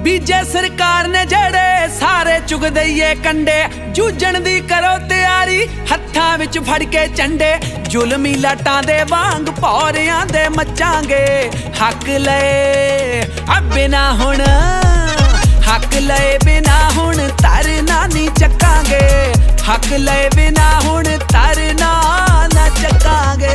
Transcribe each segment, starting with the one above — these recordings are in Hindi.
बीजे सरकार ने जड़े सारे चुग दईए कंडे, जूझण दी करो तैयारी हत्थां विच फड़ के झंडे। जुलमी लाटां दे वांग पौरियां दे मचांगे, हक लए अब बिना हुण, हक लए बिना हुण तरना नहीं चकांगे, हक लए बिना हुण तरना ना चकांगे।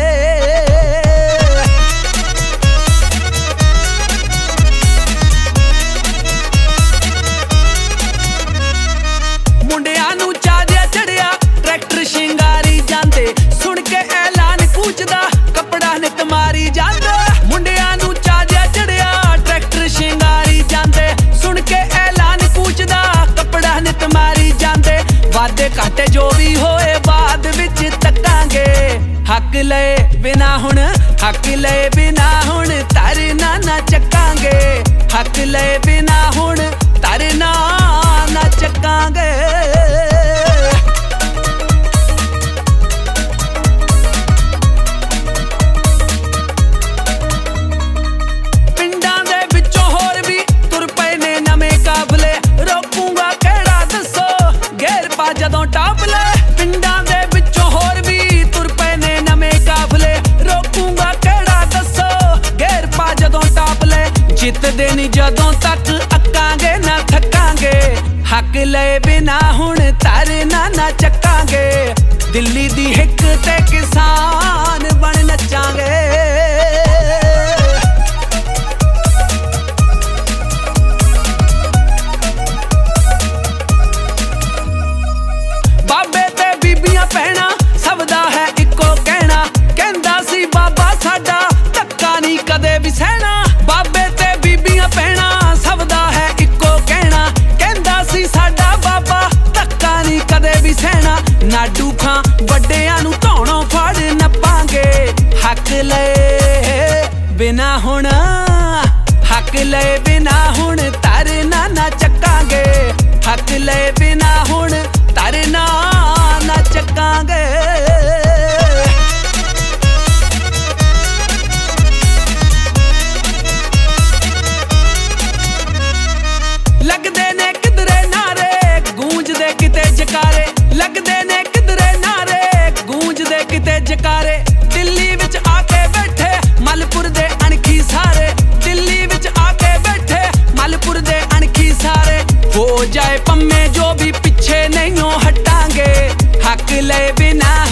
मुंडियां नूं चादिया चढ़िया ट्रैक्टर शिंगारी जांदे, सुन के ऐलान कूचदा कपड़ा नित मारी जांदे। मुंडियां नूं चादिया चढ़िया ट्रैक्टर शिंगारी जांदे, सुन के ऐलान कूचदा कपड़ा नित मारी जांदे। वादे घाटे जो भी होए बाद विच तकांगे, हक लए बिना हुण, हक लए बिना हुण तरना ना चकांगे, हक लए बिना हुण तरना ना चकांगे। पिंडां दे विचों होर भी तुर पए ने नवें काफले, रोकूंगा केड़ा दसो घेर पा जदों टापले। पिंडां दे विचों होर भी तुर पए ने नवें काफले, रोकूंगा केड़ा दसो घेर पा जदों टापले। जितदे नी जदों तक अकांगे ना थकांगे, हक लए बिना हुण तरना ना चकांगे। दिल्ली दी हिक ते किसान बन नचांगे। बाबे ते बीबियां भैणां सब दा है इक्को कहना, कहंदा सी बाबा साडा धक्का नहीं कदे भी सहना। बाबे ते बीबियां भैणां सब दा है इक्को कहना, कहंदा सी साडा बाबा धक्का नहीं कदे भी सहना। नाडू खां वड्डियां नूं धौणों फड़ नप्पांगे, हक लए बिना हुण, हक लए बिना हुण तरना ना चकांगे, हक लए बिना हुण तरना ना चकांगे। लगदे ने किधरे नारे गूंजदे किते जकारे, लगदे ने किधरे नारे गूंजदे किते जकारे। दिल्ली विच आके बैठे मलपुर दे अणखी सारे, दिल्ली विच आके बैठे मलपुर दे अणखी सारे। हो जाए पम्मे जो भी पीछे नहीं हटांगे, हक लए बिना